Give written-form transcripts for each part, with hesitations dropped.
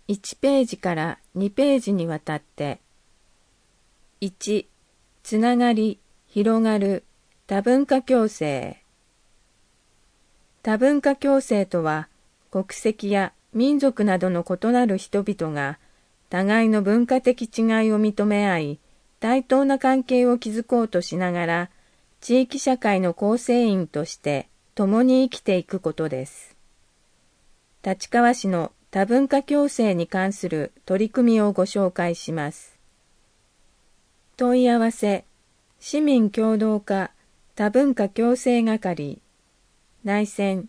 1ページから2ページにわたって、1、つながり、広がる、多文化共生。多文化共生とは、国籍や民族などの異なる人々が、互いの文化的違いを認め合い、対等な関係を築こうとしながら、地域社会の構成員として共に生きていくことです。立川市の多文化共生に関する取り組みをご紹介します。問い合わせ、市民協同課多文化共生係、内線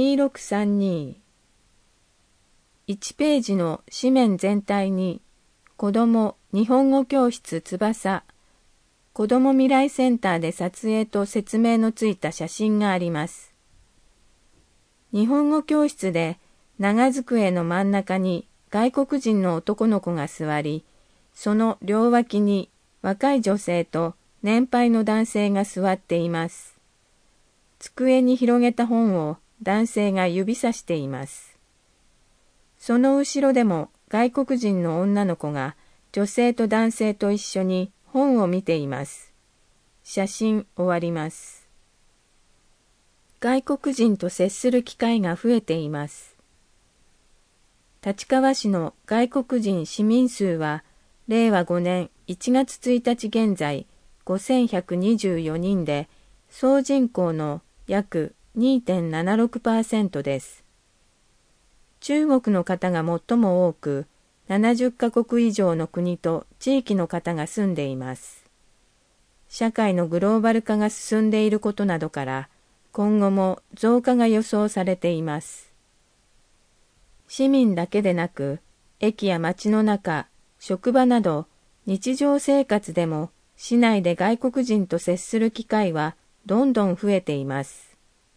2632。1ページの紙面全体に、子ども日本語教室翼、子ども未来センターで撮影と説明のついた写真があります。日本語教室で長机の真ん中に外国人の男の子が座り、その両脇に若い女性と年配の男性が座っています。机に広げた本を男性が指さしています。その後ろでも外国人の女の子が女性と男性と一緒に本を見ています。写真終わります。外国人と接する機会が増えています。立川市の外国人市民数は令和5年1月1日現在5124人で、総人口の約 2.76% です。中国の方が最も多く、70カ国以上の国と地域の方が住んでいます。社会のグローバル化が進んでいることなどから、今後も増加が予想されています。市民だけでなく、駅や街の中、職場など、日常生活でも市内で外国人と接する機会はどんどん増えています。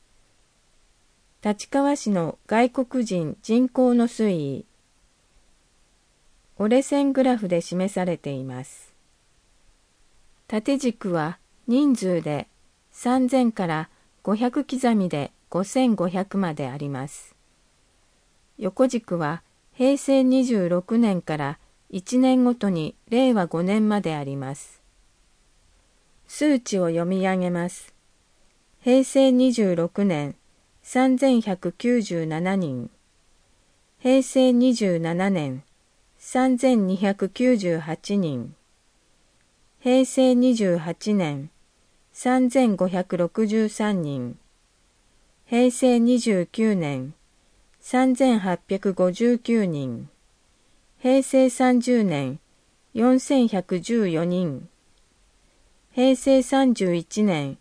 立川市の外国人人口の推移、折れ線グラフで示されています。縦軸は人数で3000から500刻みで5500まであります。横軸は平成26年から1年ごとに令和5年まであります。数値を読み上げます。平成26年3197人、平成27年3298人、平成28年3563人、平成29年3859人、平成30年4114人、平成31年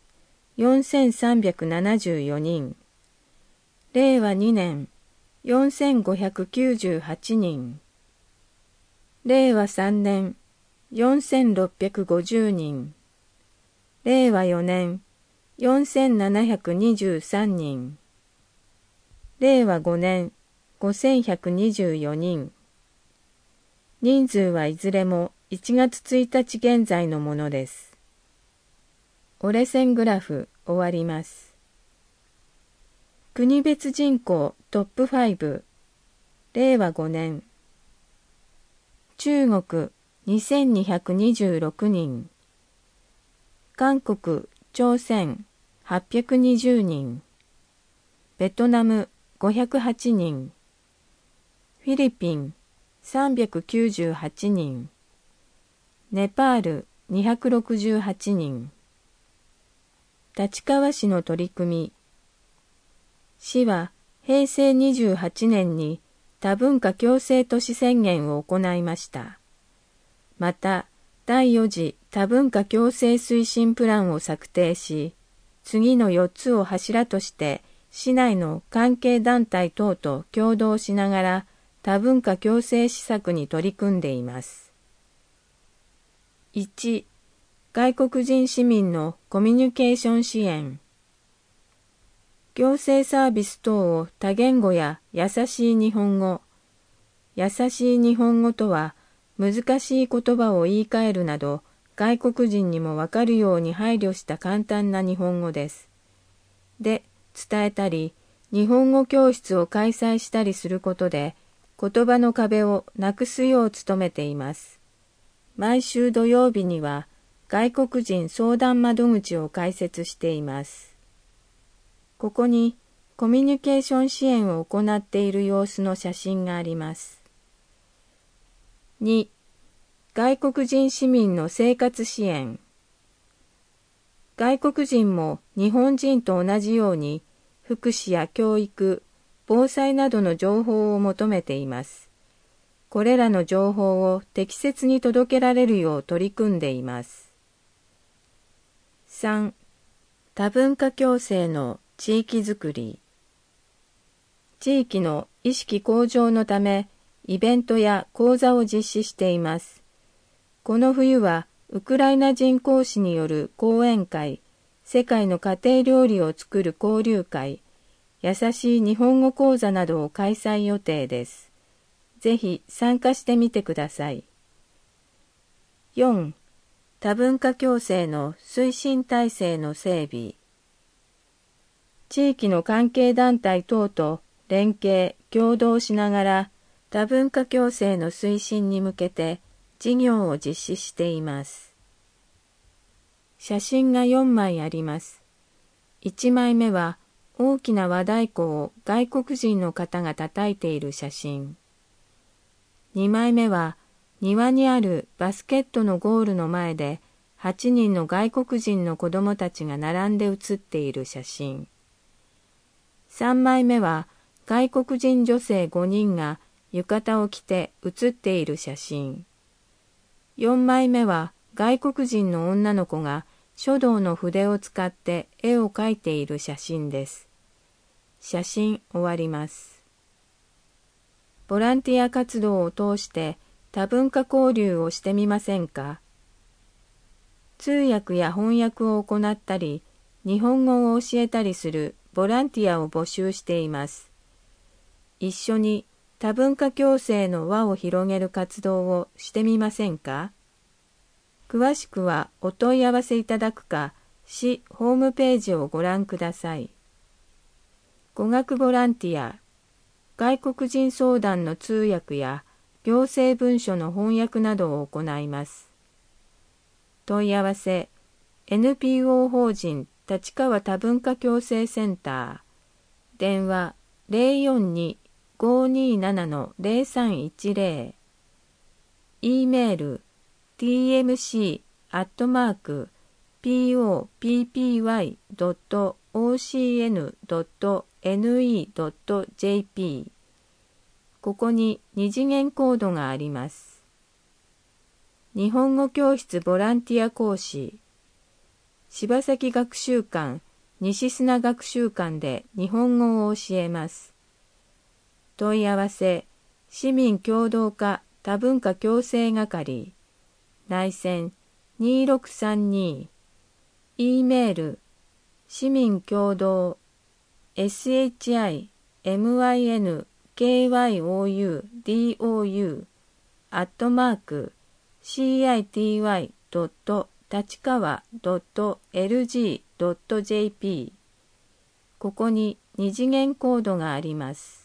4374人、令和2年4598人、令和3年4650人、令和4年4723人、令和5年5124人。人数はいずれも1月1日現在のものです。折れ線グラフ終わります。国別人口トップ5、令和5年。中国2226人、韓国・朝鮮820人、ベトナム508人、フィリピン398人、ネパール268人。立川市の取り組み。市は平成28年に多文化共生都市宣言を行いました。また、第4次多文化共生推進プランを策定し、次の4つを柱として市内の関係団体等と協働しながら多文化共生施策に取り組んでいます。1、外国人市民のコミュニケーション支援。行政サービス等を多言語や優しい日本語。優しい日本語とは難しい言葉を言い換えるなど外国人にもわかるように配慮した簡単な日本語です。で、伝えたり、日本語教室を開催したりすることで、 言葉の壁をなくすよう努めています。毎週土曜日には外国人相談窓口を開設しています。ここにコミュニケーション支援を行っている様子の写真があります。2、外国人市民の生活支援。外国人も日本人と同じように福祉や教育、防災などの情報を求めています。これらの情報を適切に届けられるよう取り組んでいます。3、多文化共生の地域づくり。地域の意識向上のため、イベントや講座を実施しています。この冬は、ウクライナ人講師による講演会、世界の家庭料理を作る交流会、優しい日本語講座などを開催予定です。ぜひ参加してみてください。4. 多文化共生の推進体制の整備。地域の関係団体等と連携・協働しながら多文化共生の推進に向けて事業を実施しています。写真が4枚あります。1枚目は大きな和太鼓を外国人の方が叩いている写真。2枚目は庭にあるバスケットのゴールの前で8人の外国人の子供たちが並んで写っている写真。3枚目は外国人女性5人が浴衣を着て写っている写真。4枚目は外国人の女の子が書道の筆を使って絵を描いている写真です。写真終わります。ボランティア活動を通して多文化交流をしてみませんか？通訳や翻訳を行ったり、日本語を教えたりするボランティアを募集しています。一緒に多文化共生の輪を広げる活動をしてみませんか？詳しくはお問い合わせいただくか、市ホームページをご覧ください。語学ボランティア、外国人相談の通訳や行政文書の翻訳などを行います。問い合わせ、NPO 法人立川多文化共生センター、電話 042-527-0310、E メール、tmc@poppy.ocn.ne.jp。 ここに二次元コードがあります。日本語教室ボランティア講師、柴崎学習館、西砂学習館で日本語を教えます。問い合わせ、市民協働課多文化共生係、内線2632、E メール、市民協働 shimykoudou@city.tachikawa.lg.jp。 ここに二次元コードがあります。